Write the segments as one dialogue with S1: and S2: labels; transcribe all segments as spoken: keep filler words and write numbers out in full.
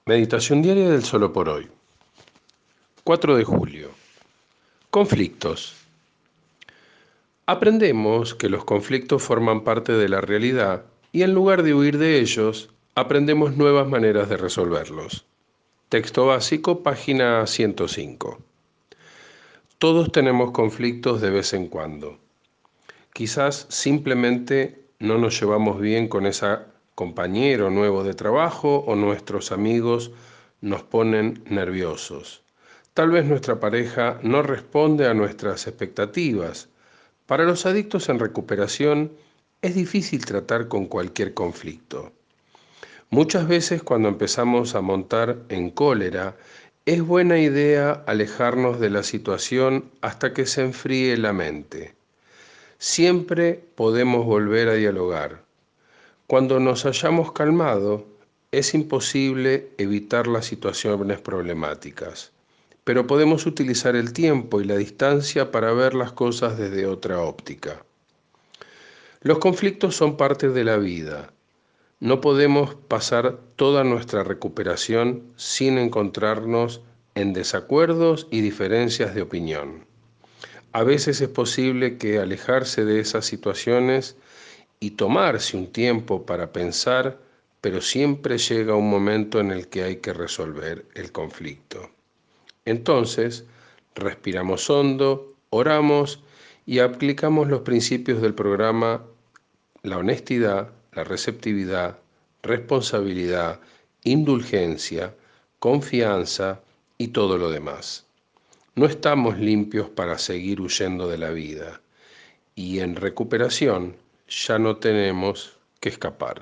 S1: Meditación diaria del Solo por Hoy. cuatro de julio. Conflictos. Aprendemos que los conflictos forman parte de la realidad y en lugar de huir de ellos, aprendemos nuevas maneras de resolverlos. Texto básico, página ciento cinco. Todos tenemos conflictos de vez en cuando. Quizás simplemente no nos llevamos bien con ese compañero nuevo de trabajo o nuestros amigos nos ponen nerviosos. Tal vez nuestra pareja no responde a nuestras expectativas. Para los adictos en recuperación es difícil tratar con cualquier conflicto. Muchas veces cuando empezamos a montar en cólera, es buena idea alejarnos de la situación hasta que se enfríe la mente. Siempre podemos volver a dialogar. Cuando nos hayamos calmado, es imposible evitar las situaciones problemáticas, pero podemos utilizar el tiempo y la distancia para ver las cosas desde otra óptica. Los conflictos son parte de la vida. No podemos pasar toda nuestra recuperación sin encontrarnos en desacuerdos y diferencias de opinión. A veces es posible que alejarse de esas situaciones y tomarse un tiempo para pensar, pero siempre llega un momento en el que hay que resolver el conflicto. Entonces, respiramos hondo, oramos y aplicamos los principios del programa: la honestidad, la receptividad, responsabilidad, indulgencia, confianza y todo lo demás. No estamos limpios para seguir huyendo de la vida y en recuperación ya no tenemos que escapar.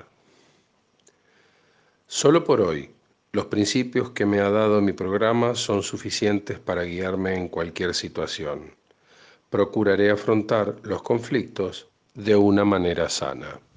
S1: Solo por hoy, los principios que me ha dado mi programa son suficientes para guiarme en cualquier situación. Procuraré afrontar los conflictos de una manera sana.